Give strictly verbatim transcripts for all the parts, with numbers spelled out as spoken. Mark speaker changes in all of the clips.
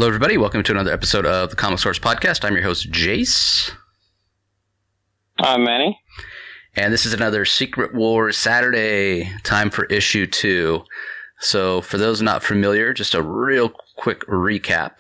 Speaker 1: Hello, everybody. Welcome to another episode of the Comic Source Podcast. I'm your host, Jace.
Speaker 2: I'm Manny.
Speaker 1: And this is another Secret Wars Saturday, time for issue two. So for those not familiar, just a real quick recap.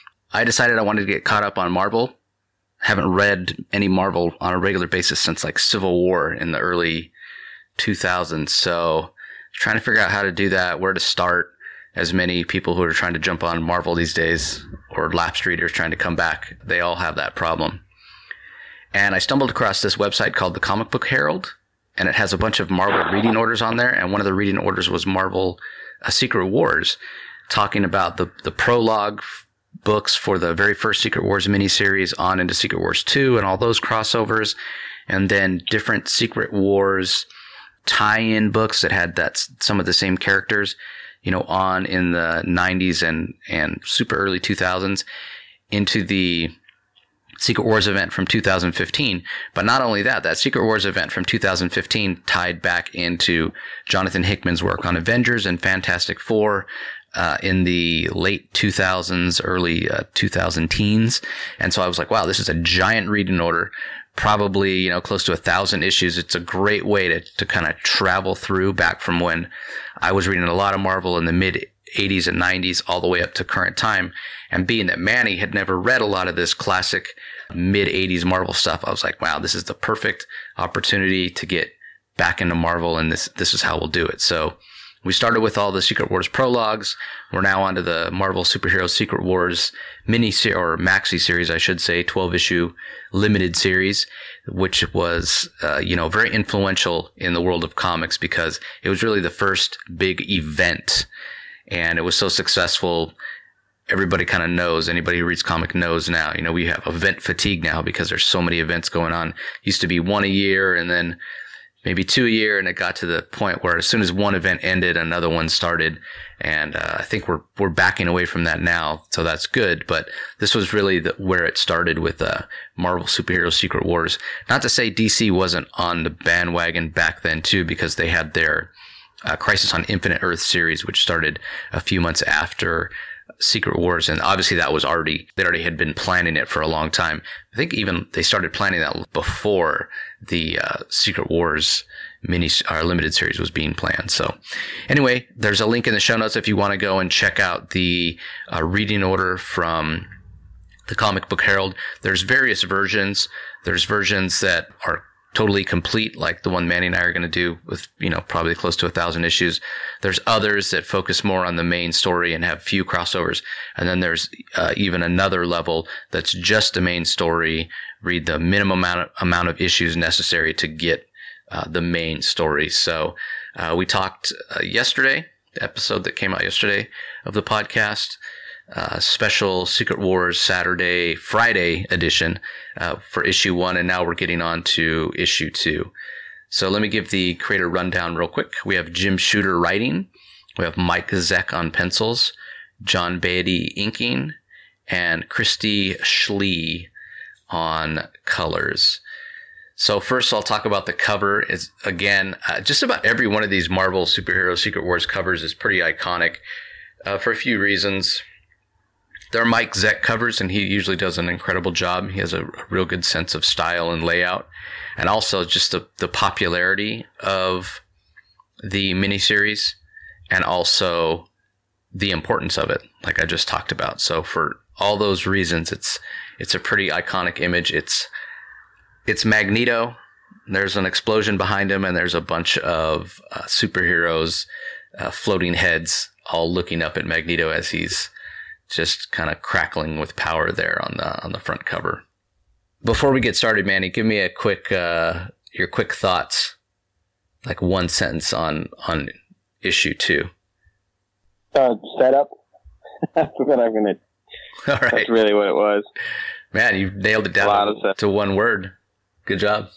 Speaker 1: I decided I wanted to get caught up on Marvel. Haven't read any Marvel on a regular basis since like Civil War in the early two thousands. So trying to figure out how to do that, where to start. As many people who are trying to jump on Marvel these days, or lapsed readers trying to come back, they all have that problem. And I stumbled across this website called the Comic Book Herald, and it has a bunch of Marvel reading orders on there, and one of the reading orders was Marvel uh, Secret Wars, talking about the, the prologue f- books for the very first Secret Wars miniseries on into Secret Wars two and all those crossovers, and then different Secret Wars tie-in books that had that some of the same characters, you know, on in the nineties and, and super early two thousands into the Secret Wars event from two thousand fifteen. But not only that, that Secret Wars event from two thousand fifteen tied back into Jonathan Hickman's work on Avengers and Fantastic Four uh, in the late two thousands, early uh, two thousand teens. And so I was like, wow, this is a giant reading order. Probably, you know, close to a thousand issues. It's a great way to, to kind of travel through back from when I was reading a lot of Marvel in the mid eighties and nineties all the way up to current time. And being that Manny had never read a lot of this classic mid eighties Marvel stuff, I was like, wow, this is the perfect opportunity to get back into Marvel, and this, this is how we'll do it. So we started with all the Secret Wars prologues. We're now onto the Marvel Superhero Secret Wars mini ser- or maxi series, I should say, twelve issue limited series, which was, uh, you know, very influential in the world of comics because it was really the first big event, and it was so successful. Everybody kind of knows, anybody who reads comic knows now, you know, we have event fatigue now because there's so many events going on. Used to be one a year and then maybe two a year, and it got to the point where as soon as one event ended, another one started. And uh, I think we're we're backing away from that now, so that's good. But this was really the, where it started with uh, Marvel Superhero Secret Wars. Not to say D C wasn't on the bandwagon back then too, because they had their uh, Crisis on Infinite Earth series, which started a few months after Secret Wars, and obviously that was already, they already had been planning it for a long time. I think even they started planning that before the uh, Secret Wars mini or limited series was being planned. So anyway, there's a link in the show notes if you want to go and check out the uh, reading order from the Comic Book Herald. There's various versions. There's versions that are totally complete, like the one Manny and I are going to do with, you know, probably close to a thousand issues. There's others that focus more on the main story and have few crossovers. And then there's uh, even another level that's just the main story. Read the minimum amount of, amount of issues necessary to get uh, the main story. So uh, we talked uh, yesterday, the episode that came out yesterday of the podcast, Uh, special Secret Wars Saturday, Friday edition uh, for issue one, and now we're getting on to issue two. So let me give the creator rundown real quick. We have Jim Shooter writing, we have Mike Zeck on pencils, John Beatty inking, and Christy Schlee on colors. So first I'll talk about the cover. Is again, uh, just about every one of these Marvel Superhero Secret Wars covers is pretty iconic uh, for a few reasons. They're Mike Zeck covers, and he usually does an incredible job. He has a real good sense of style and layout, and also just the, the popularity of the miniseries, and also the importance of it, like I just talked about. So for all those reasons, it's it's a pretty iconic image. It's it's Magneto. There's an explosion behind him, and there's a bunch of uh, superheroes, uh, floating heads, all looking up at Magneto as he's just kind of crackling with power there on the on the front cover. Before we get started, Manny, give me a quick uh, your quick thoughts, like one sentence on on issue two.
Speaker 2: Uh, setup. That's what I'm gonna.
Speaker 1: All right.
Speaker 2: That's really what it was.
Speaker 1: Man, you nailed it down to, to one word. Good job.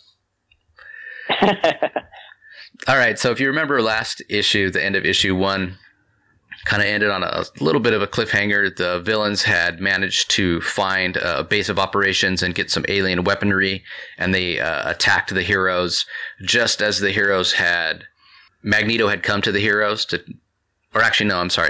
Speaker 1: All right. So if you remember last issue, the end of issue one kind of ended on a little bit of a cliffhanger. The villains had managed to find a base of operations and get some alien weaponry, and they uh, attacked the heroes just as the heroes had, Magneto had come to the heroes to, or actually, no, I'm sorry.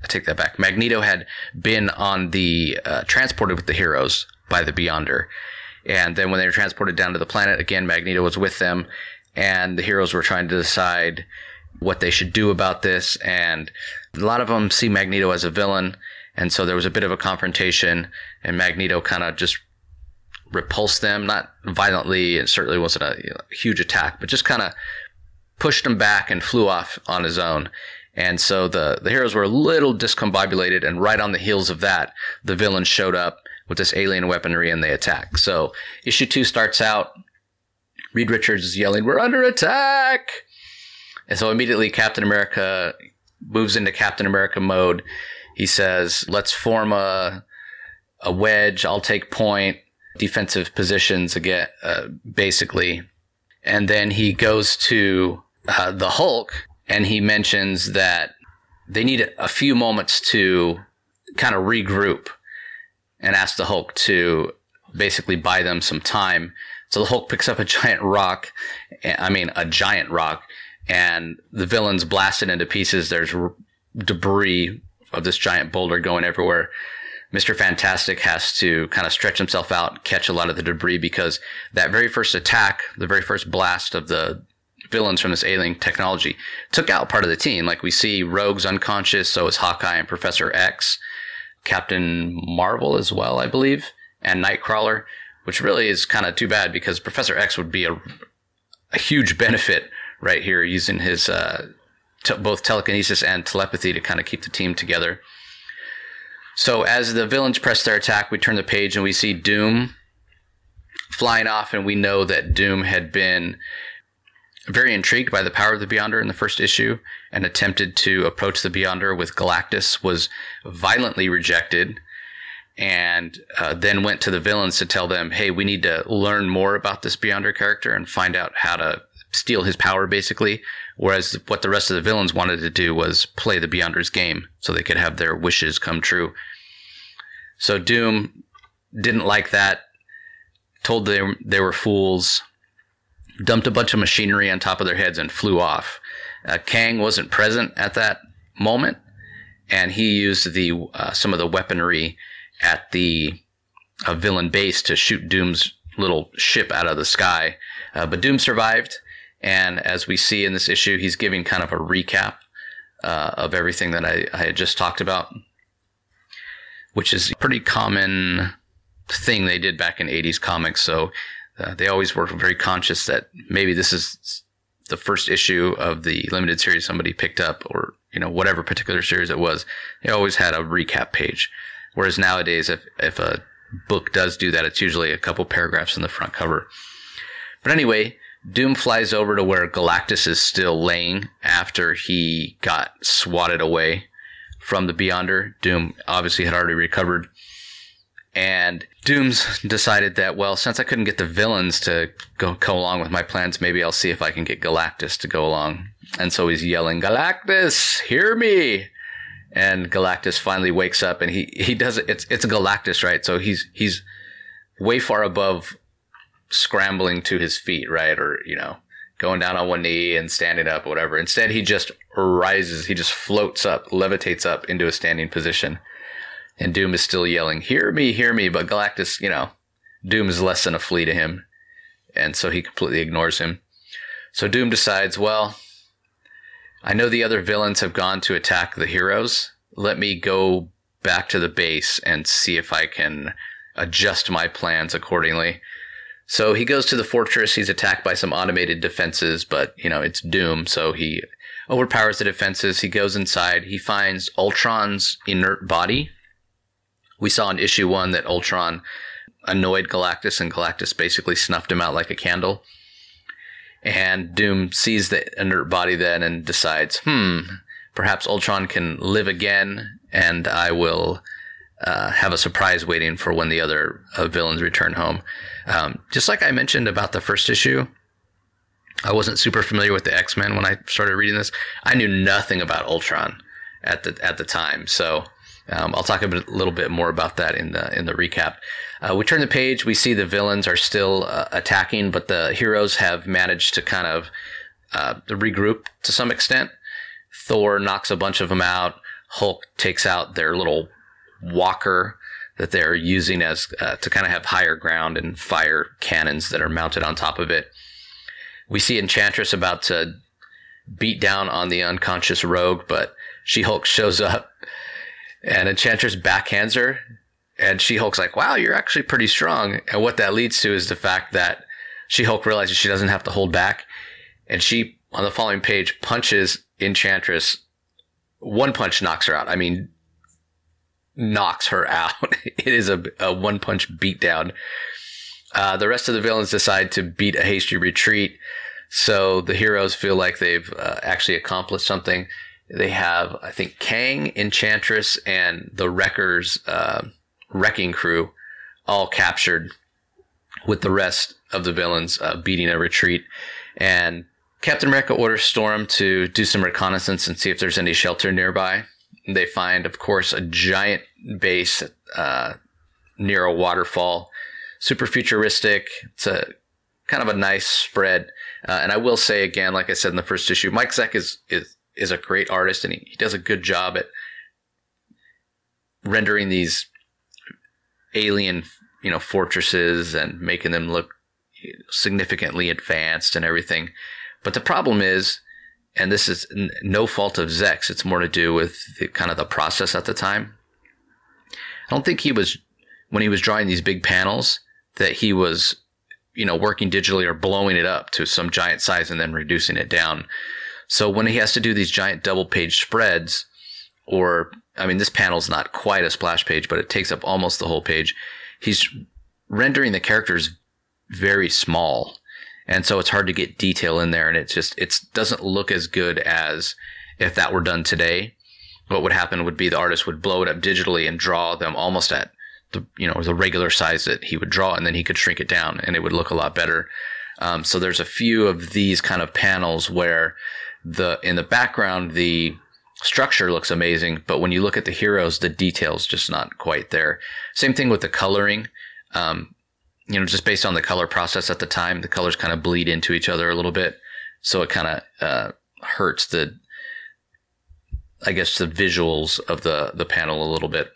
Speaker 1: I take that back. Magneto had been on the uh, transported with the heroes by the Beyonder. And then when they were transported down to the planet, again, Magneto was with them, and the heroes were trying to decide what they should do about this. And a lot of them see Magneto as a villain. And so there was a bit of a confrontation, and Magneto kind of just repulsed them, not violently. It certainly wasn't a, you know, huge attack, but just kind of pushed them back and flew off on his own. And so the, the heroes were a little discombobulated, and right on the heels of that, the villains showed up with this alien weaponry and they attack. So issue two starts out, Reed Richards is yelling, "We're under attack!" And so immediately Captain America moves into Captain America mode. He says, "Let's form a a wedge. I'll take point, defensive positions again, uh, basically." And then he goes to uh, the Hulk, and he mentions that they need a few moments to kind of regroup, and asks the Hulk to basically buy them some time. So the Hulk picks up a giant rock, I mean, a giant rock, and the villains blast it into pieces. There's r- debris of this giant boulder going everywhere. Mister Fantastic has to kind of stretch himself out, catch a lot of the debris, because that very first attack, the very first blast of the villains from this alien technology, took out part of the team. Like we see Rogue's unconscious, so is Hawkeye and Professor X. Captain Marvel as well, I believe, and Nightcrawler, which really is kind of too bad because Professor X would be a, a huge benefit right here, using his uh, te- both telekinesis and telepathy to kind of keep the team together. So as the villains press their attack, we turn the page and we see Doom flying off, and we know that Doom had been very intrigued by the power of the Beyonder in the first issue and attempted to approach the Beyonder with Galactus, was violently rejected, and uh, then went to the villains to tell them, hey, we need to learn more about this Beyonder character and find out how to steal his power, basically. Whereas what the rest of the villains wanted to do was play the Beyonder's game so they could have their wishes come true. So Doom didn't like that, told them they were fools, dumped a bunch of machinery on top of their heads and flew off. Uh, Kang wasn't present at that moment, and he used the uh, some of the weaponry at the uh, villain base to shoot Doom's little ship out of the sky. Uh, but Doom survived, and as we see in this issue, he's giving kind of a recap uh, of everything that I, I had just talked about, which is a pretty common thing they did back in eighties comics. So Uh, they always were very conscious that maybe this is the first issue of the limited series somebody picked up, or, you know, whatever particular series it was. They always had a recap page. Whereas nowadays, if, if a book does do that, it's usually a couple paragraphs in the front cover. But anyway, Doom flies over to where Galactus is still laying after he got swatted away from the Beyonder. Doom obviously had already recovered. And Doom's decided that, well, since I couldn't get the villains to go, go along with my plans, maybe I'll see if I can get Galactus to go along. And so he's yelling, "Galactus, hear me!" And Galactus finally wakes up, and he, he does it. It's, it's Galactus, right? So he's, he's way far above scrambling to his feet, right? Or, you know, going down on one knee and standing up, whatever. Instead, he just rises. He just floats up, levitates up into a standing position. And Doom is still yelling, "Hear me, hear me." But Galactus, you know, Doom is less than a flea to him. And so he completely ignores him. So Doom decides, well, I know the other villains have gone to attack the heroes. Let me go back to the base and see if I can adjust my plans accordingly. So he goes to the fortress. He's attacked by some automated defenses, but, you know, it's Doom. So he overpowers the defenses. He goes inside. He finds Ultron's inert body. We saw in issue one that Ultron annoyed Galactus, and Galactus basically snuffed him out like a candle. And Doom sees the inert body then and decides, hmm, perhaps Ultron can live again, and I will uh, have a surprise waiting for when the other uh, villains return home. Um, just like I mentioned about the first issue, I wasn't super familiar with the X-Men when I started reading this. I knew nothing about Ultron at the at the time, so Um, I'll talk a bit, little bit more about that in the in the recap. Uh, we turn the page. We see the villains are still uh, attacking, but the heroes have managed to kind of uh, regroup to some extent. Thor knocks a bunch of them out. Hulk takes out their little walker that they're using as uh, to kind of have higher ground and fire cannons that are mounted on top of it. We see Enchantress about to beat down on the unconscious Rogue, but She-Hulk shows up and Enchantress backhands her, and She-Hulk's like, wow, you're actually pretty strong. And what that leads to is the fact that She-Hulk realizes she doesn't have to hold back, and she, on the following page, punches Enchantress. One punch knocks her out. I mean, knocks her out. It is a, a one punch beatdown. Uh, the rest of the villains decide to beat a hasty retreat. So the heroes feel like they've uh, actually accomplished something. They have, I think, Kang, Enchantress, and the Wreckers, uh, wrecking crew all captured, with the rest of the villains uh, beating a retreat. And Captain America orders Storm to do some reconnaissance and see if there's any shelter nearby. They find, of course, a giant base uh, near a waterfall. Super futuristic. It's a kind of a nice spread. Uh, and I will say again, like I said in the first issue, Mike Zeck is is is a great artist, and he, he does a good job at rendering these alien, you know, fortresses and making them look significantly advanced and everything. But the problem is, and this is n- no fault of Zeck's, it's more to do with the, kind of the process at the time. I don't think he was, when he was drawing these big panels, that he was, you know, working digitally or blowing it up to some giant size and then reducing it down. So when he has to do these giant double page spreads, or, I mean, this panel's not quite a splash page, but it takes up almost the whole page. He's rendering the characters very small. And so it's hard to get detail in there. And it just, it doesn't look as good as if that were done today. What would happen would be the artist would blow it up digitally and draw them almost at the, you know, the regular size that he would draw, and then he could shrink it down and it would look a lot better. Um, so there's a few of these kind of panels where the, in the background, the structure looks amazing, but when you look at the heroes, the detail's just not quite there. Same thing with the coloring. Um, you know, just based on the color process at the time, the colors kind of bleed into each other a little bit. So it kind of, uh, hurts the, I guess, the visuals of the, the panel a little bit.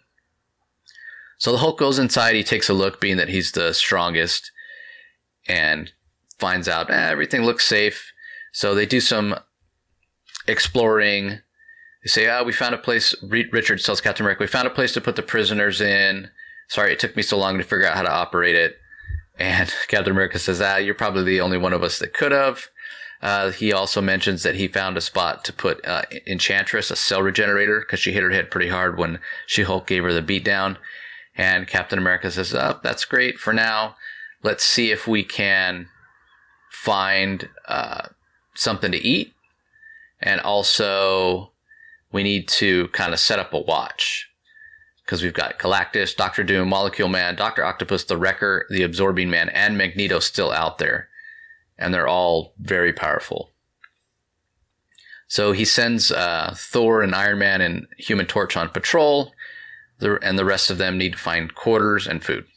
Speaker 1: So the Hulk goes inside. He takes a look, being that he's the strongest, and finds out eh, everything looks safe. So they do some exploring. They say, ah, oh, we found a place. Richard tells Captain America, we found a place to put the prisoners in. Sorry, it took me so long to figure out how to operate it. And Captain America says, ah, you're probably the only one of us that could have. Uh, he also mentions that he found a spot to put uh, Enchantress, a cell regenerator, because she hit her head pretty hard when She-Hulk gave her the beatdown. And Captain America says, oh, that's great for now. Let's see if we can find uh, something to eat. And also, we need to kind of set up a watch, because we've got Galactus, Doctor Doom, Molecule Man, Doctor Octopus, the Wrecker, the Absorbing Man, and Magneto still out there. And they're all very powerful. So he sends uh, Thor and Iron Man and Human Torch on patrol, the, and the rest of them need to find quarters and food.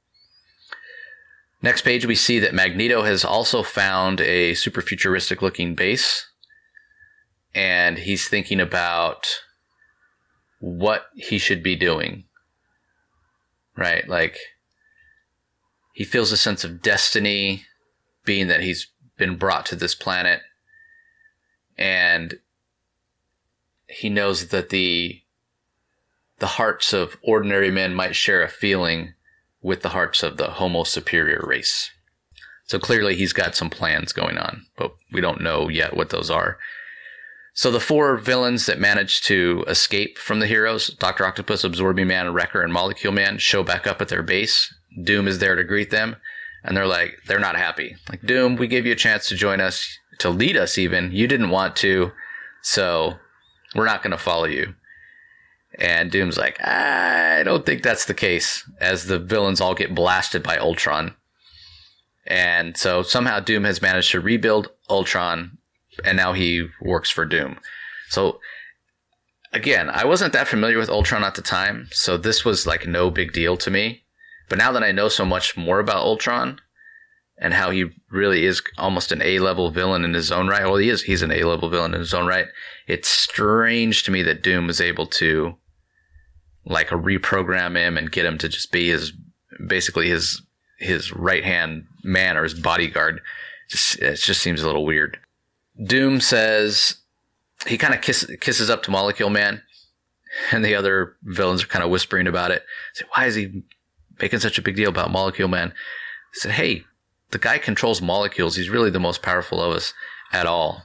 Speaker 1: Next page, we see that Magneto has also found a super futuristic looking base, and he's thinking about what he should be doing. Right? Like, he feels a sense of destiny, being that he's been brought to this planet, and he knows that the the hearts of ordinary men might share a feeling with the hearts of the Homo superior race. So clearly he's got some plans going on, but we don't know yet what those are. So the four villains that managed to escape from the heroes, Doctor Octopus, Absorbing Man, Wrecker, and Molecule Man, show back up at their base. Doom is there to greet them. And they're like, they're not happy. Like, Doom, we gave you a chance to join us, to lead us even. You didn't want to, so we're not going to follow you. And Doom's like, I don't think that's the case, as the villains all get blasted by Ultron. And so somehow Doom has managed to rebuild Ultron, and now he works for Doom. So, again, I wasn't that familiar with Ultron at the time, so this was like no big deal to me. But now that I know so much more about Ultron, and how he really is almost an A-level villain in his own right. Well, he is. He's an A-level villain in his own right. It's strange to me that Doom was able to like reprogram him and get him to just be his, basically his, his right-hand man or his bodyguard. Just, it just seems a little weird. Doom says he kind of kiss, kisses up to Molecule Man, and the other villains are kind of whispering about it. Say, why is he making such a big deal about Molecule Man? He said, hey, the guy controls molecules. He's really the most powerful of us at all.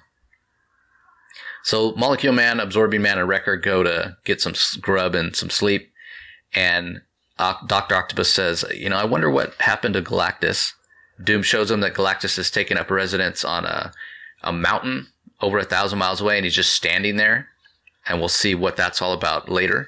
Speaker 1: So Molecule Man, Absorbing Man, and Wrecker go to get some grub and some sleep. And Doctor Octopus says, you know, I wonder what happened to Galactus. Doom shows him that Galactus has taken up residence on a, a mountain over a thousand miles away, and he's just standing there. And we'll see what that's all about later.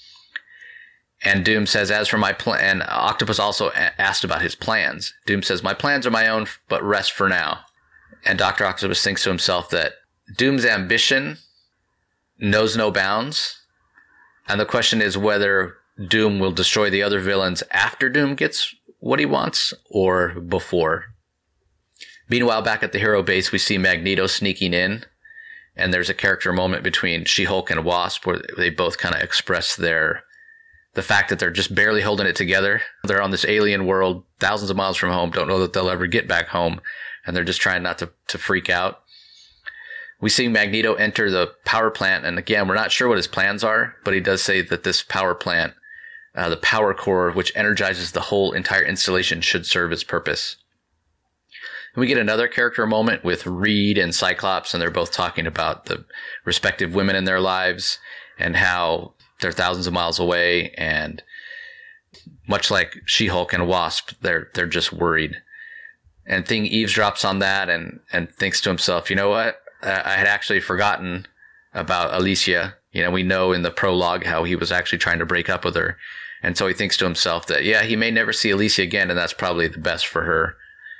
Speaker 1: And Doom says, as for my plan, and Octopus also a- asked about his plans. Doom says, my plans are my own, but rest for now. And Doctor Octopus thinks to himself that Doom's ambition knows no bounds. And the question is whether Doom will destroy the other villains after Doom gets what he wants or before. Meanwhile, back at the hero base, we see Magneto sneaking in. And there's a character moment between She-Hulk and Wasp where they both kind of express their, the fact that they're just barely holding it together. They're on this alien world, thousands of miles from home, don't know that they'll ever get back home. And they're just trying not to, to freak out. We see Magneto enter the power plant. And again, we're not sure what his plans are, but he does say that this power plant, uh, the power core, which energizes the whole entire installation, should serve its purpose. And we get another character moment with Reed and Cyclops, and they're both talking about the respective women in their lives and how they're thousands of miles away. And much like She-Hulk and Wasp, they're they're just worried. And Thing eavesdrops on that and, and thinks to himself, you know what? I had actually forgotten about Alicia. You know, we know in the prologue how he was actually trying to break up with her. And so he thinks to himself that, yeah, he may never see Alicia again, and that's probably the best for her.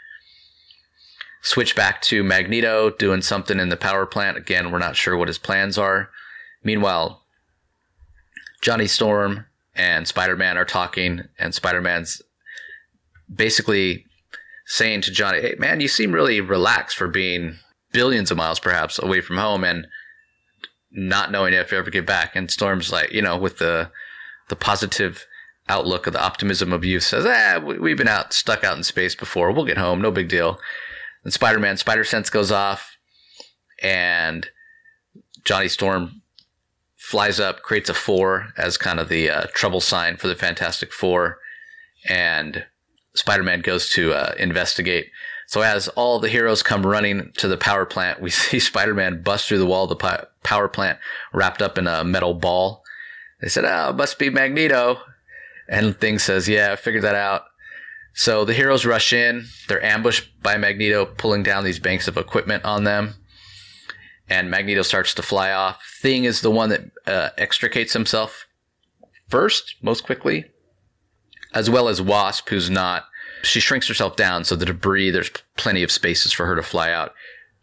Speaker 1: Switch back to Magneto doing something in the power plant. Again, we're not sure what his plans are. Meanwhile, Johnny Storm and Spider-Man are talking, and Spider-Man's basically saying to Johnny, hey, man, you seem really relaxed for being billions of miles perhaps away from home and not knowing if you ever get back. And Storm's like, you know, with the the positive outlook of the optimism of youth, says, ah, we've been out, stuck out in space before. We'll get home. No big deal. And Spider-Man, Spider-Sense goes off, and Johnny Storm flies up, creates a four as kind of the uh, trouble sign for the Fantastic Four, and Spider-Man goes to uh, investigate. So as all the heroes come running to the power plant, we see Spider-Man bust through the wall of the pi- power plant wrapped up in a metal ball. They said, oh, it must be Magneto. And Thing says, yeah, I figured that out. So the heroes rush in. They're ambushed by Magneto, pulling down these banks of equipment on them. And Magneto starts to fly off. Thing is the one that uh, extricates himself first, most quickly, as well as Wasp, who's not. She shrinks herself down, so the debris, there's plenty of spaces for her to fly out.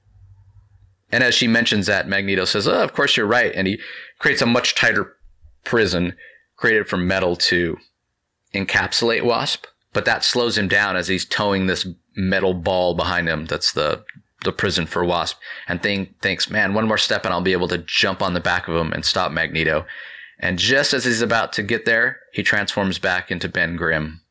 Speaker 1: And as she mentions that, Magneto says, oh, of course you're right. And he creates a much tighter prison created from metal to encapsulate Wasp. But that slows him down as he's towing this metal ball behind him. That's the the prison for Wasp. And Thing thinks, man, one more step and I'll be able to jump on the back of him and stop Magneto. And just as he's about to get there, he transforms back into Ben Grimm.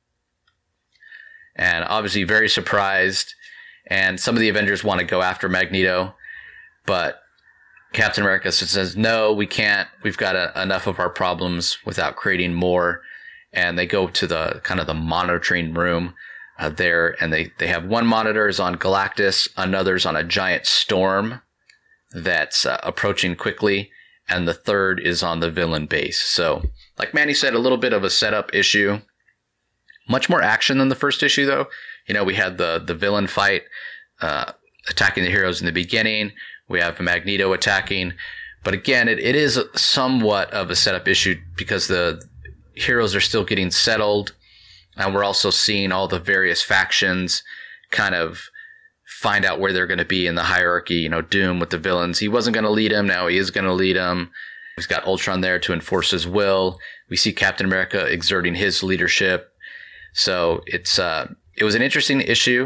Speaker 1: And obviously very surprised. And some of the Avengers want to go after Magneto. But Captain America says, no, we can't. We've got a, enough of our problems without creating more. And they go to the kind of the monitoring room uh, there. And they, they have one monitor is on Galactus. Another's on a giant storm that's uh, approaching quickly. And the third is on the villain base. So like Manny said, a little bit of a setup issue. Much more action than the first issue, though. You know, we had the, the villain fight uh, attacking the heroes in the beginning. We have Magneto attacking. But again, it, it is somewhat of a setup issue because the heroes are still getting settled. And we're also seeing all the various factions kind of find out where they're going to be in the hierarchy. You know, Doom with the villains. He wasn't going to lead them. Now he is going to lead them. He's got Ultron there to enforce his will. We see Captain America exerting his leadership. So it's uh, it was an interesting issue.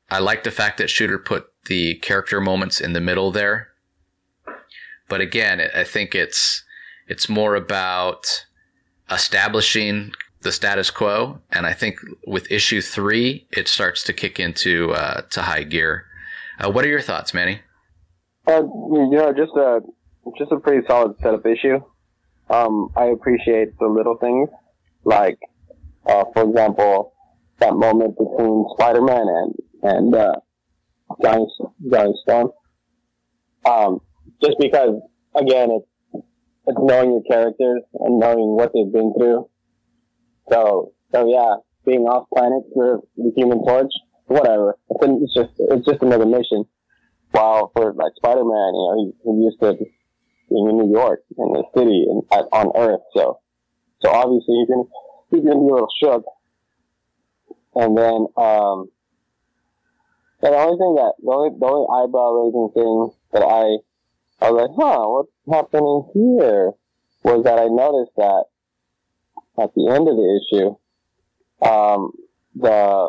Speaker 1: I like the fact that Shooter put the character moments in the middle there. But again, I think it's it's more about establishing the status quo. And I think with issue three, it starts to kick into uh, to high gear. Uh, what are your thoughts, Manny?
Speaker 2: Uh, you know, just a just a pretty solid setup issue. Um, I appreciate the little things, like, uh, for example, that moment between Spider-Man and and uh, Johnny, Johnny Storm. Um, just because, again, it's it's knowing your characters and knowing what they've been through. So, so yeah, being off planet for the Human Torch, whatever. It's just it's just another mission. While for like Spider-Man, you know, he, he used to being in New York, in the city, and at, on Earth. So, so obviously he's gonna he's gonna be a little shook. And then, um, and the only thing that the only the only eyebrow raising thing that I I was like, huh, what's happening here? Was that I noticed that at the end of the issue, um, the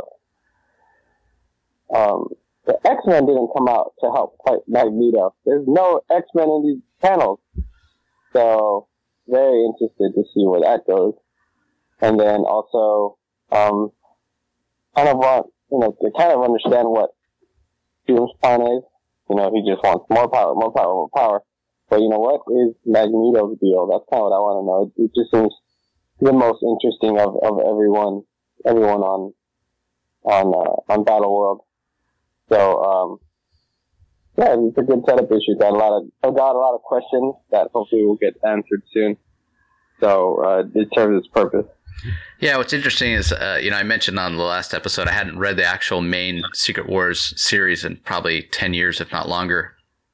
Speaker 2: um. The X-Men didn't come out to help fight Magneto. There's no X-Men in these panels. So, very interested to see where that goes. And then also, um, kind of want, you know, to kind of understand what Doom's plan is. You know, he just wants more power, more power, more power. But you know, what is Magneto's deal? That's kind of what I want to know. It, it just seems the most interesting of, of everyone, everyone on, on, uh, on Battle World. So, um, yeah, it's a good setup issue. Got a lot of, I've got a lot of questions that hopefully will get answered soon. So, uh, it serves its purpose.
Speaker 1: Yeah, what's interesting is, uh, you know, I mentioned on the last episode, I hadn't read the actual main Secret Wars series in probably ten years, if not longer.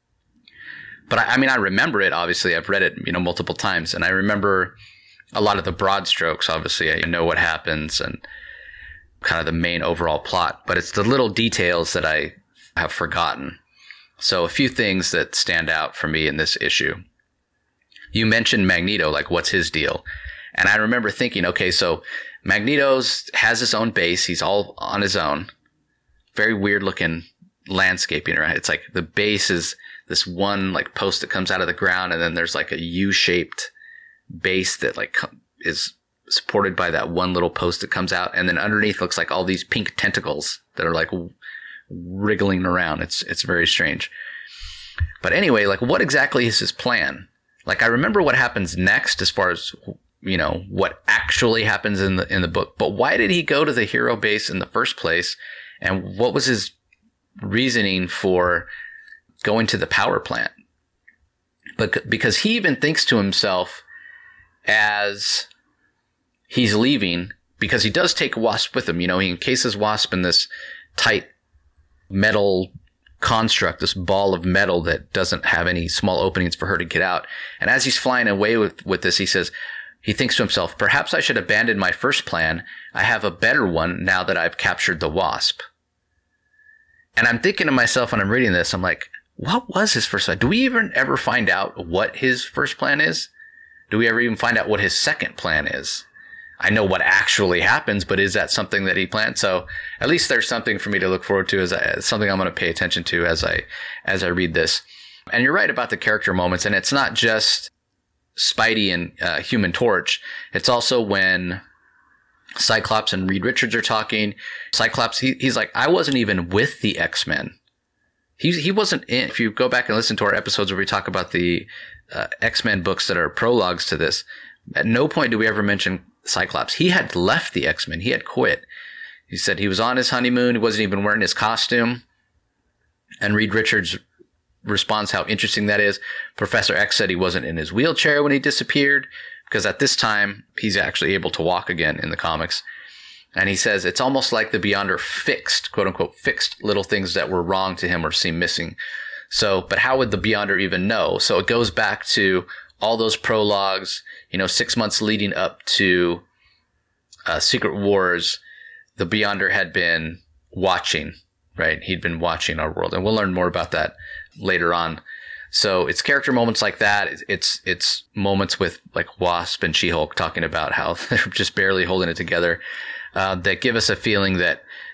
Speaker 1: But I, I mean, I remember it, obviously. I've read it, you know, multiple times. And I remember a lot of the broad strokes, obviously. I know what happens and kind of the main overall plot, but it's the little details that I have forgotten. So a few things that stand out for me in this issue. You mentioned Magneto, like what's his deal? And I remember thinking, okay, so Magneto's has his own base. He's all on his own. Very weird looking landscaping, right? It's like the base is this one like post that comes out of the ground, and then there's like a U-shaped base that like is supported by that one little post that comes out, and then underneath looks like all these pink tentacles that are like wriggling around. It's it's very strange. But anyway, like what exactly is his plan? Like I remember what happens next as far as, you know, what actually happens in the in the book, but why did he go to the hero base in the first place? And what was his reasoning for going to the power plant? But because he even thinks to himself as he's leaving, because he does take Wasp with him. You know, he encases Wasp in this tight metal construct, this ball of metal that doesn't have any small openings for her to get out. And as he's flying away with, with this, he says, he thinks to himself, perhaps I should abandon my first plan. I have a better one now that I've captured the Wasp. And I'm thinking to myself when I'm reading this, I'm like, what was his first plan? Do we even ever find out what his first plan is? Do we ever even find out what his second plan is? I know what actually happens, but is that something that he planned? So at least there's something for me to look forward to, as, as something I'm going to pay attention to as I as I read this. And you're right about the character moments, and it's not just Spidey and uh, Human Torch. It's also when Cyclops and Reed Richards are talking. Cyclops, he, he's like, I wasn't even with the X-Men. He he wasn't in. If you go back and listen to our episodes where we talk about the uh, X-Men books that are prologues to this, at no point do we ever mention Cyclops. He had left the X-Men. He had quit. He said he was on his honeymoon. He wasn't even wearing his costume. And Reed Richards responds how interesting that is. Professor X said he wasn't in his wheelchair when he disappeared, because at this time, he's actually able to walk again in the comics. And he says it's almost like the Beyonder fixed, quote unquote, fixed little things that were wrong to him or seem missing. So, but how would the Beyonder even know? So it goes back to all those prologues, you know, six months leading up to uh, Secret Wars, the Beyonder had been watching, right? He'd been watching our world. And we'll learn more about that later on. So it's character moments like that. It's it's moments with like Wasp and She-Hulk talking about how they're just barely holding it together, uh, that give us a feeling that,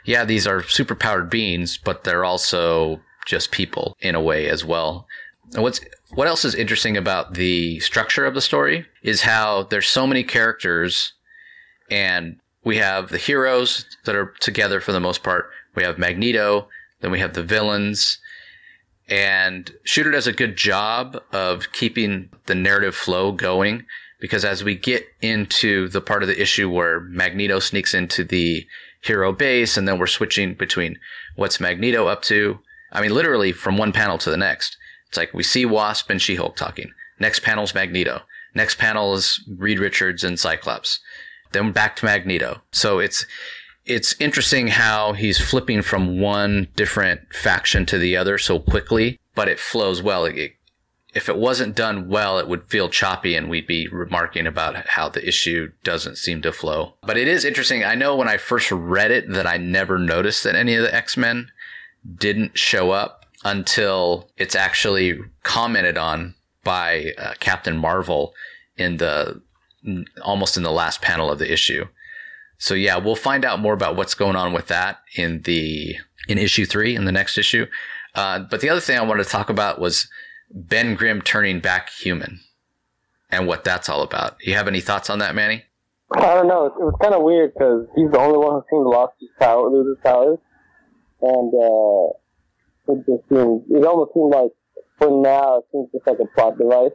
Speaker 1: yeah, these are superpowered beings, but they're also just people in a way as well. And what's what else is interesting about the structure of the story is how there's so many characters, and we have the heroes that are together for the most part. We have Magneto, then we have the villains, and Shooter does a good job of keeping the narrative flow going, because as we get into the part of the issue where Magneto sneaks into the hero base, and then we're switching between what's Magneto up to. I mean, literally from one panel to the next. It's like we see Wasp and She-Hulk talking. Next panel's Magneto. Next panel is Reed Richards and Cyclops. Then back to Magneto. So it's it's interesting how he's flipping from one different faction to the other so quickly, but it flows well. It, if it wasn't done well, it would feel choppy, and we'd be remarking about how the issue doesn't seem to flow. But it is interesting. I know when I first read it that I never noticed that any of the X-Men didn't show up until it's actually commented on by uh, Captain Marvel in the almost in the last panel of the issue. So yeah, we'll find out more about what's going on with that in the in issue three, in the next issue. Uh, but the other thing I wanted to talk about was Ben Grimm turning back human and what that's all about. You have any thoughts on that, Manny?
Speaker 2: I don't know. It, it was kind of weird because he's the only one who seemed to lost his power, lose his powers, and uh, it just seemed. It almost seemed like for now it seems just like a plot device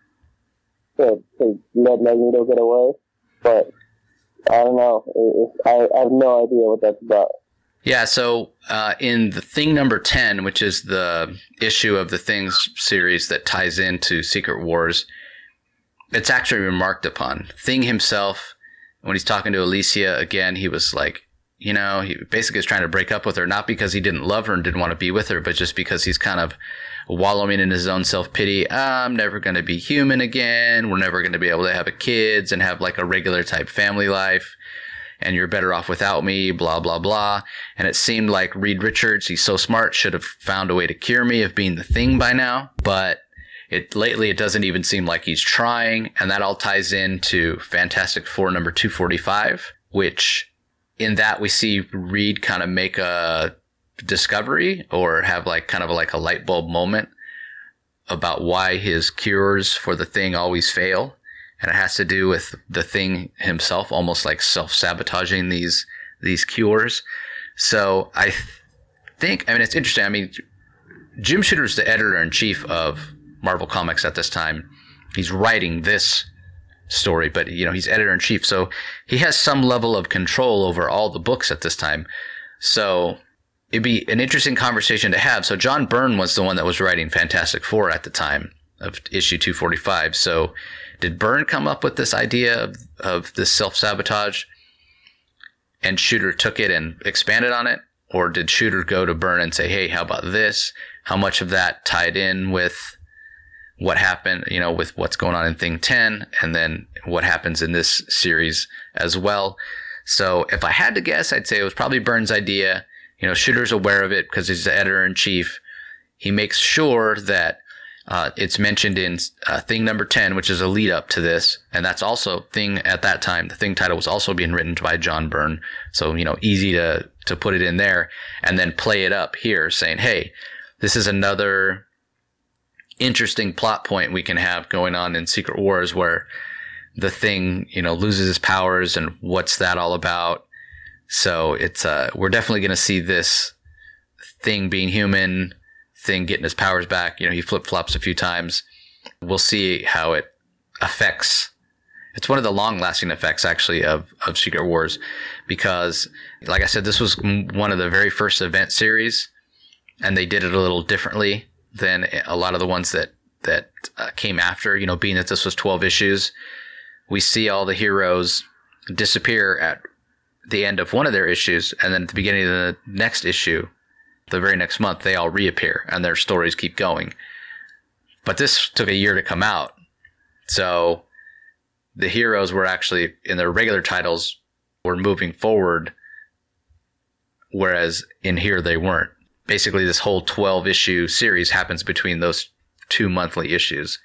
Speaker 2: to, to let Magneto get away. But I don't know. It, it, I, I have no idea what that's about.
Speaker 1: Yeah, so uh, in the Thing number ten, which is the issue of the Things series that ties into Secret Wars, it's actually remarked upon. Thing himself, when he's talking to Alicia again, he was like, you know, he basically is trying to break up with her, not because he didn't love her and didn't want to be with her, but just because he's kind of wallowing in his own self-pity. I'm never going to be human again. We're never going to be able to have a kids and have like a regular type family life. And you're better off without me, blah, blah, blah. And it seemed like Reed Richards, he's so smart, should have found a way to cure me of being the Thing by now. But it lately, it doesn't even seem like he's trying. And that all ties into Fantastic Four number two forty-five, which in that we see Reed kind of make a discovery or have like kind of like a light bulb moment about why his cures for the Thing always fail. And it has to do with the Thing himself, almost like self-sabotaging these these cures. So I th- think, I mean, it's interesting. I mean, Jim Shooter's the editor-in-chief of Marvel Comics at this time. He's writing this story, but, you know, he's editor-in-chief. So he has some level of control over all the books at this time. So it'd be an interesting conversation to have. So John Byrne was the one that was writing Fantastic Four at the time of issue two forty-five. So did Byrne come up with this idea of, of this self-sabotage and Shooter took it and expanded on it? Or did Shooter go to Byrne and say, hey, how about this? How much of that tied in with what happened, you know, with what's going on in Thing ten and then what happens in this series as well? So if I had to guess, I'd say it was probably Byrne's idea. You know, Shooter's aware of it because he's the editor-in-chief. He makes sure that Uh, it's mentioned in uh, Thing number ten, which is a lead up to this. And that's also Thing at that time. The Thing title was also being written by John Byrne. So, you know, easy to, to put it in there and then play it up here saying, hey, this is another interesting plot point we can have going on in Secret Wars where the Thing, you know, loses his powers and what's that all about? So it's, uh, we're definitely going to see this Thing being human, Thing getting his powers back. You know, he flip-flops a few times. We'll see how it affects. It's one of the long-lasting effects, actually, of, of Secret Wars, because, like I said, this was one of the very first event series, and they did it a little differently than a lot of the ones that, that uh, came after. You know, being that this was twelve issues, we see all the heroes disappear at the end of one of their issues, and then at the beginning of the next issue, the very next month, they all reappear and their stories keep going. But this took a year to come out. So the heroes were actually, in their regular titles, were moving forward, whereas in here they weren't. Basically, this whole twelve-issue series happens between those two monthly issues.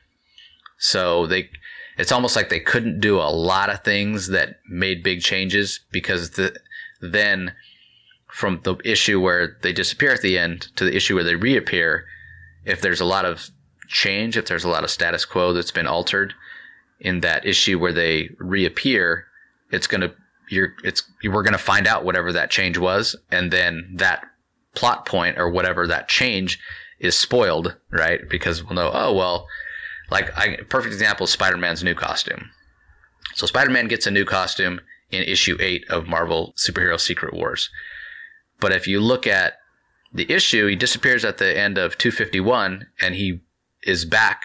Speaker 1: So they, it's almost like they couldn't do a lot of things that made big changes because the, then from the issue where they disappear at the end to the issue where they reappear, if there's a lot of change, if there's a lot of status quo that's been altered in that issue where they reappear, it's going to, you're, it's, we're going to find out whatever that change was. And then that plot point or whatever that change is spoiled, right? Because we'll know, oh, well, like I, perfect example is Spider-Man's new costume. So Spider-Man gets a new costume in issue eight of Marvel Superhero Secret Wars. But if you look at the issue, he disappears at the end of two fifty-one and he is back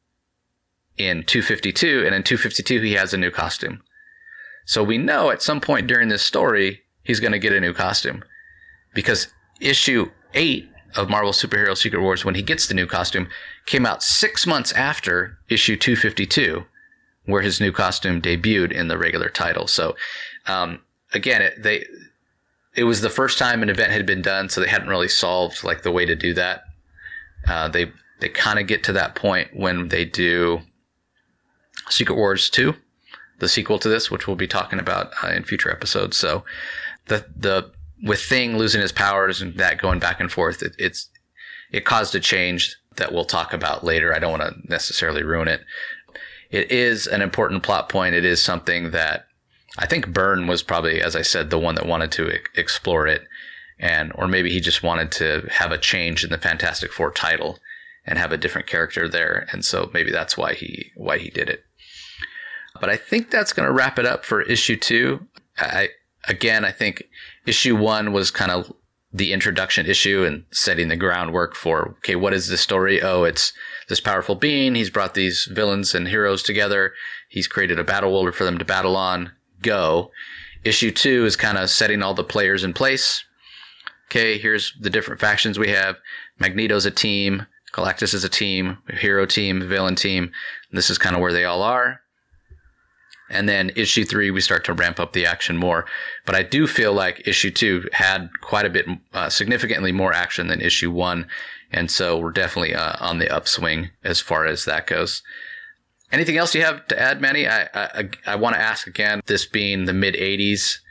Speaker 1: in two fifty-two, and in two fifty-two he has a new costume. So we know at some point during this story he's going to get a new costume, because issue eight of Marvel Superhero Secret Wars, when he gets the new costume, came out six months after issue two fifty-two, where his new costume debuted in the regular title. So um, again, it, they it was the first time an event had been done, so they hadn't really solved like the way to do that. Uh, they they kind of get to that point when they do Secret Wars two, the sequel to this, which we'll be talking about uh, in future episodes. So the the with Thing losing his powers and that going back and forth, it, it's it caused a change that we'll talk about later. I don't want to necessarily ruin it. It is an important plot point. It is something that I think Byrne was probably, as I said, the one that wanted to e- explore it, and or maybe he just wanted to have a change in the Fantastic Four title and have a different character there, and so maybe that's why he why he did it. But I think that's going to wrap it up for issue two. I again, I think issue one was kind of the introduction issue and setting the groundwork for, okay, what is this story? Oh, it's this powerful being. He's brought these villains and heroes together. He's created a battle world for them to battle on. Go. Issue two is kind of setting all the players in place. Okay, here's the different factions we have. Magneto's a team. Galactus is a team. Hero team, villain team. This is kind of where they all are. And then issue three, we start to ramp up the action more. But I do feel like issue two had quite a bit, uh, significantly more action than issue one. And so we're definitely uh, on the upswing as far as that goes. Anything else you have to add, Manny? I I, I want to ask again, this being the mid eighties,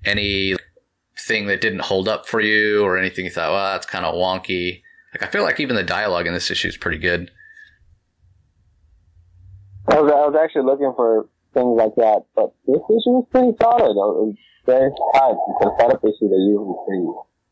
Speaker 1: anything that didn't hold up for you or anything you thought, well, that's kind of wonky? Like, I feel like even the dialogue in this issue is pretty good.
Speaker 2: I was, I was actually looking for things like that, but this issue was pretty solid. It was very high. The setup issue that usually pretty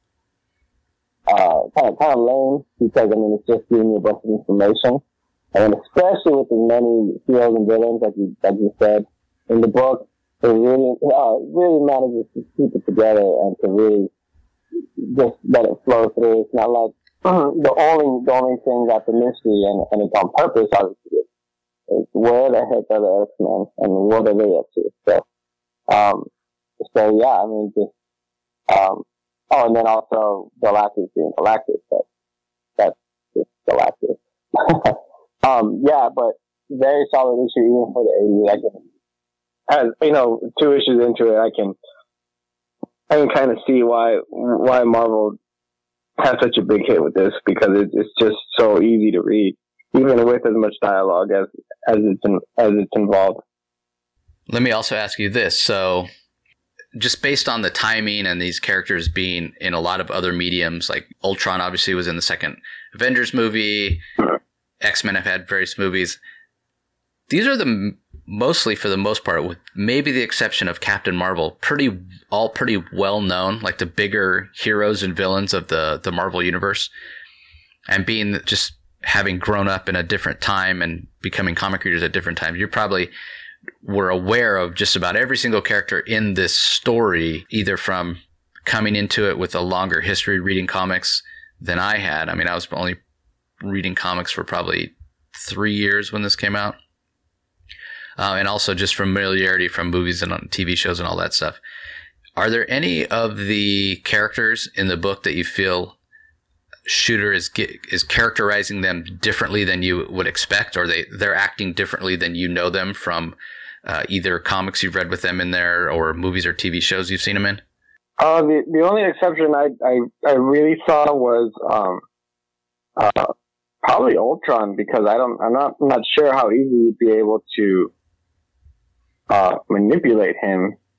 Speaker 2: uh, kind of kind of lame, because I mean it's just giving you a bunch of information, and especially with as many heroes and villains like you like you said in the book, it really uh, really manages to keep it together and to really just let it flow through. It's not like the only the only thing that's a mystery and, and it's on purpose, obviously. Is where the heck are the X-Men and what are they up to? So, um, so yeah, I mean, just, um, oh, and then also Galactus being Galactus, but that's just Galactus. um, yeah, but very solid issue even for the eighties. I can, as, you know, two issues into it, I can, I can kind of see why, why Marvel had such a big hit with this, because it, it's just so easy to read, even with as much dialogue as as it's in, as it's involved.
Speaker 1: Let me also ask you this: so, just based on the timing and these characters being in a lot of other mediums, like Ultron obviously was in the second Avengers movie, mm-hmm. X-Men have had various movies. These are the mostly, for the most part, with maybe the exception of Captain Marvel, pretty all pretty well known, like the bigger heroes and villains of the the Marvel universe, and being just having grown up in a different time and becoming comic readers at different times, you probably were aware of just about every single character in this story, either from coming into it with a longer history reading comics than I had. I mean, I was only reading comics for probably three years when this came out. Uh, and also just familiarity from movies and on T V shows and all that stuff. Are there any of the characters in the book that you feel Shooter is is characterizing them differently than you would expect, or they they're acting differently than you know them from uh, either comics you've read with them in there or movies or T V shows you've seen them in?
Speaker 2: Uh, the the only exception I I, I really saw was um uh probably Ultron, because I don't I'm not I'm not sure how easy you'd be able to uh manipulate him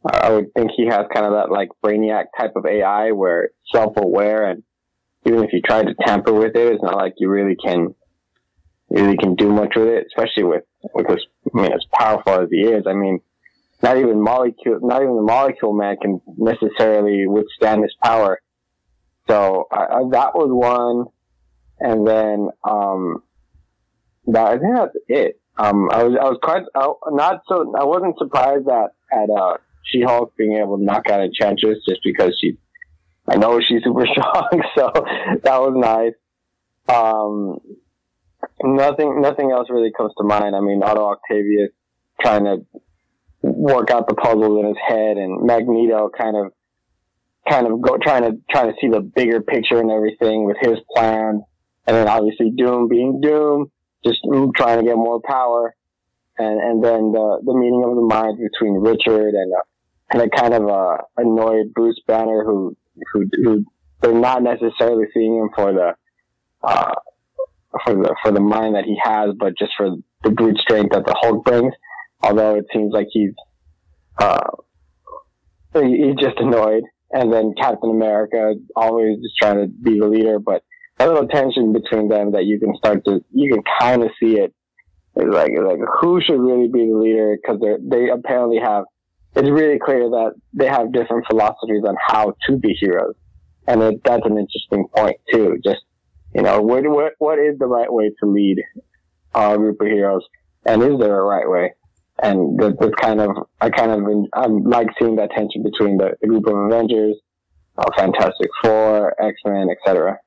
Speaker 2: I would think he has kind of that like Brainiac type of A I where it's self-aware, and even if you try to tamper with it, it's not like you really can, really can do much with it, especially with, with this, I mean, as powerful as he is. I mean, not even molecule, not even the Molecule Man can necessarily withstand his power. So I, I, that was one. And then, um, that, I think that's it. Um, I was, I was quite, I, not so, I wasn't surprised that at, uh, She-Hulk being able to knock out Enchantress just because she, I know she's super strong, so that was nice. Um, nothing, nothing else really comes to mind. I mean, Otto Octavius trying to work out the puzzles in his head, and Magneto kind of, kind of go, trying to, trying to see the bigger picture and everything with his plan. And then obviously Doom being Doom, just trying to get more power. And, and then the, the meeting of the minds between Richard and, uh, and a kind of, uh, annoyed Bruce Banner who, who, who they're not necessarily seeing him for the, uh, for the, for the mind that he has, but just for the brute strength that the Hulk brings. Although it seems like he's, uh, he, he's just annoyed. And then Captain America always just trying to be the leader, but a little tension between them that you can start to, you can kind of see it. It's like, like who should really be the leader? Because they they apparently have. It's really clear that they have different philosophies on how to be heroes, and it, that's an interesting point too. Just you know, what what what is the right way to lead a group of heroes, and is there a right way? And that's kind of I kind of I like seeing that tension between the, the group of Avengers, uh, Fantastic Four, X-Men, et cetera.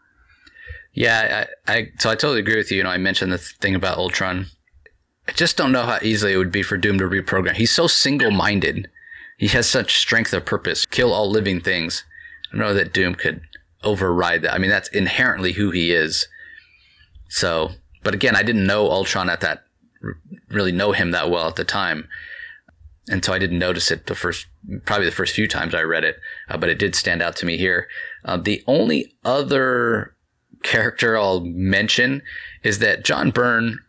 Speaker 1: Yeah, I, I so I totally agree with you. You know, I mentioned the thing about Ultron. I just don't know how easily it would be for Doom to reprogram. He's so single-minded. He has such strength of purpose. Kill all living things. I don't know that Doom could override that. I mean, that's inherently who he is. So, but again, I didn't know Ultron at that, really know him that well at the time. And so I didn't notice it the first, probably the first few times I read it. Uh, but it did stand out to me here. Uh, the only other character I'll mention is that John Byrne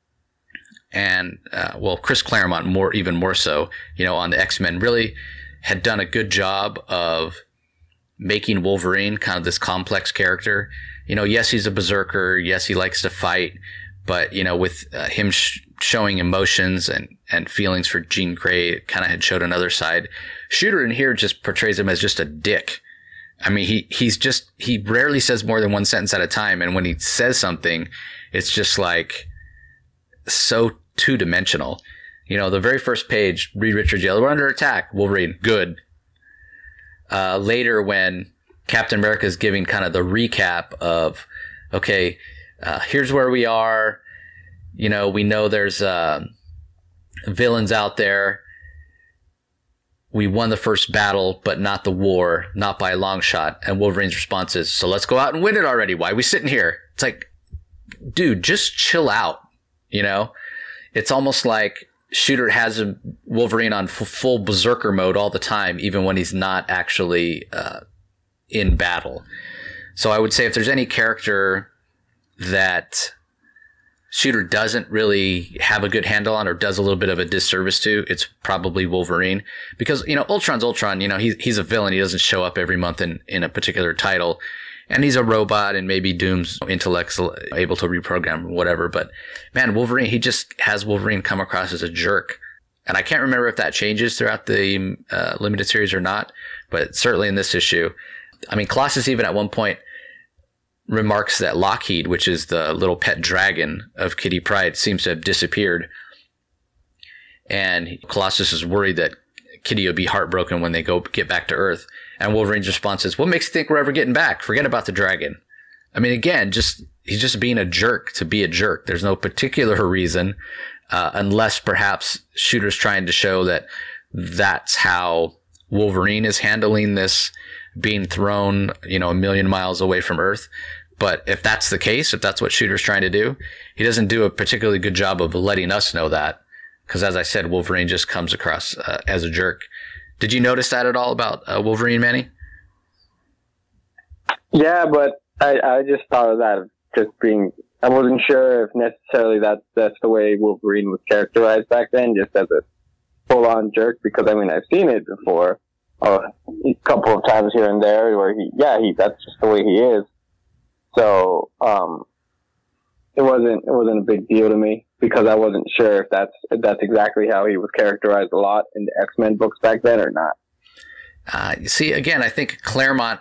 Speaker 1: and uh, well Chris Claremont more even more so, you know, on the X-Men really had done a good job of making Wolverine kind of this complex character. You know, yes, he's a berserker, yes, he likes to fight, but you know, with uh, him sh- showing emotions and and feelings for Jean Grey, kind of had showed another side. Shooter in here just portrays him as just a dick. I mean, he, he's just, he rarely says more than one sentence at a time. And when he says something, it's just like so two dimensional. You know, the very first page, Reed Richards yelled, "We're under attack." Wolverine, good. Uh, later when Captain America is giving kind of the recap of, okay, uh, here's where we are. You know, we know there's, uh, villains out there. We won the first battle, but not the war, not by a long shot. And Wolverine's response is, "So let's go out and win it already. Why are we sitting here?" It's like, dude, just chill out. You know, it's almost like Shooter has a Wolverine on f- full berserker mode all the time, even when he's not actually uh, in battle. So I would say if there's any character that Shooter doesn't really have a good handle on or does a little bit of a disservice to, it's probably Wolverine. Because, you know, Ultron's Ultron, you know, he's, he's a villain. He doesn't show up every month in, in a particular title. And he's a robot, and maybe Doom's intellect's able to reprogram whatever. But, man, Wolverine, he just has Wolverine come across as a jerk. And I can't remember if that changes throughout the uh, limited series or not. But certainly in this issue. I mean, Colossus even at one point remarks that Lockheed, which is the little pet dragon of Kitty Pryde, seems to have disappeared. And Colossus is worried that Kitty will be heartbroken when they go get back to Earth. And Wolverine's response is, "What makes you think we're ever getting back? Forget about the dragon." I mean, again, just he's just being a jerk to be a jerk. There's no particular reason, uh, unless perhaps Shooter's trying to show that that's how Wolverine is handling this being thrown, you know, a million miles away from Earth. But if that's the case, if that's what Shooter's trying to do, he doesn't do a particularly good job of letting us know that. Because as I said, Wolverine just comes across uh, as a jerk. Did you notice that at all about uh, Wolverine, Manny?
Speaker 2: Yeah, but I, I just thought of that just being, I wasn't sure if necessarily that that's the way Wolverine was characterized back then, just as a full on jerk, because I mean I've seen it before uh, a couple of times here and there where he yeah he that's just the way he is. So um, it wasn't it wasn't a big deal to me, because I wasn't sure if that's if that's exactly how he was characterized a lot in the X-Men books back then or not.
Speaker 1: Uh, you see, again, I think Claremont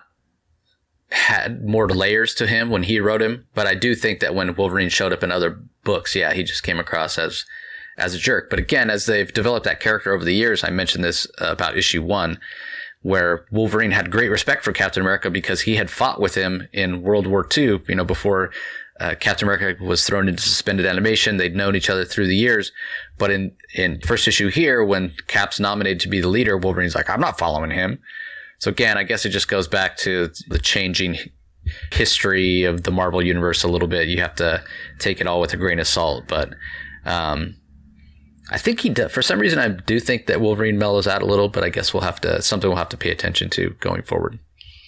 Speaker 1: had more layers to him when he wrote him, but I do think that when Wolverine showed up in other books, yeah, he just came across as as a jerk. But again, as they've developed that character over the years, I mentioned this uh, about issue one, where Wolverine had great respect for Captain America because he had fought with him in World War Two, you know, before uh, Captain America was thrown into suspended animation. They'd known each other through the years. But in, in first issue here, when Cap's nominated to be the leader, Wolverine's like, I'm not following him. So again, I guess it just goes back to the changing history of the Marvel Universe a little bit. You have to take it all with a grain of salt. But um, I think he does. For some reason, I do think that Wolverine mellows out a little, but I guess we'll have to, something we'll have to pay attention to going forward.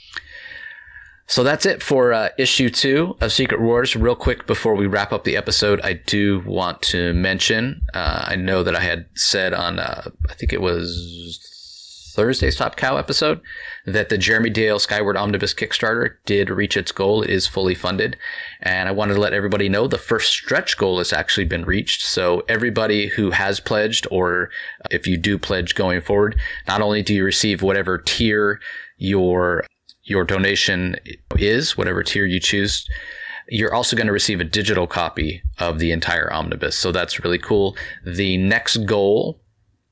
Speaker 1: So that's it for uh, issue two of Secret Wars. Real quick before we wrap up the episode, I do want to mention, uh, I know that I had said on, uh, I think it was Thursday's Top Cow episode, that the Jeremy Dale Skyward Omnibus Kickstarter did reach its goal, is fully funded. And I wanted to let everybody know the first stretch goal has actually been reached. So everybody who has pledged, or if you do pledge going forward, not only do you receive whatever tier your your donation is, whatever tier you choose, you're also going to receive a digital copy of the entire omnibus. So that's really cool. The next goal,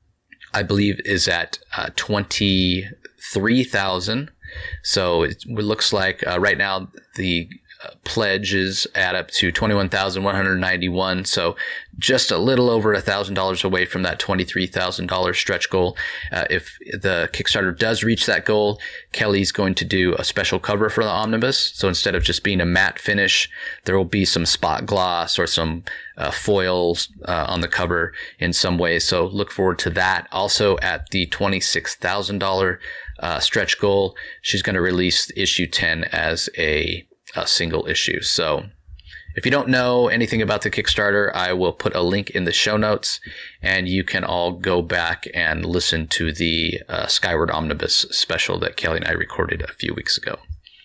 Speaker 1: I believe, is at uh, twenty-three thousand. So it looks like uh, right now the uh, pledges add up to twenty-one thousand one hundred ninety-one. So just a little over one thousand dollars away from that twenty-three thousand dollars stretch goal. Uh, if the Kickstarter does reach that goal, Kelly's going to do a special cover for the omnibus. So instead of just being a matte finish, there will be some spot gloss or some uh, foils uh, on the cover in some way. So look forward to that. Also at the twenty-six thousand dollars uh, stretch goal, she's going to release issue ten as a, a single issue. So if you don't know anything about the Kickstarter, I will put a link in the show notes, and you can all go back and listen to the uh, Skyward Omnibus special that Kelly and I recorded a few weeks ago.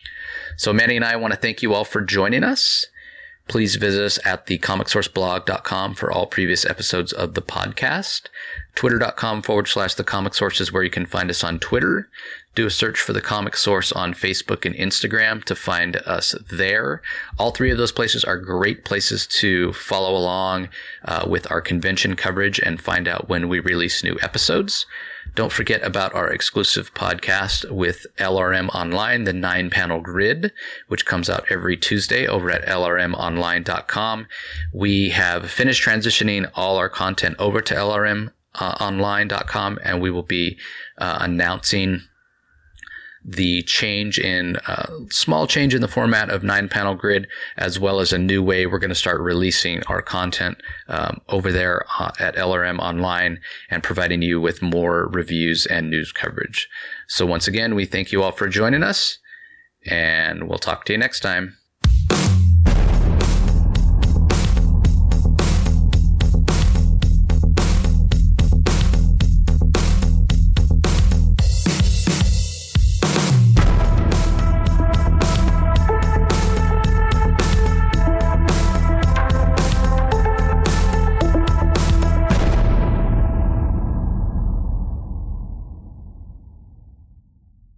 Speaker 1: So Manny and I want to thank you all for joining us. Please visit us at the comic source blog dot com for all previous episodes of the podcast. Twitter.com forward slash the comic source is where you can find us on Twitter. Do a search for the Comic Source on Facebook and Instagram to find us there. All three of those places are great places to follow along uh, with our convention coverage and find out when we release new episodes. Don't forget about our exclusive podcast with L R M Online, the nine panel grid, which comes out every Tuesday over at L R M online dot com. We have finished transitioning all our content over to L R M online dot com, and we will be uh, announcing the change in uh, small change in the format of nine panel grid, as well as a new way we're going to start releasing our content um, over there uh, at L R M Online, and providing you with more reviews and news coverage. So once again, we thank you all for joining us, and we'll talk to you next time.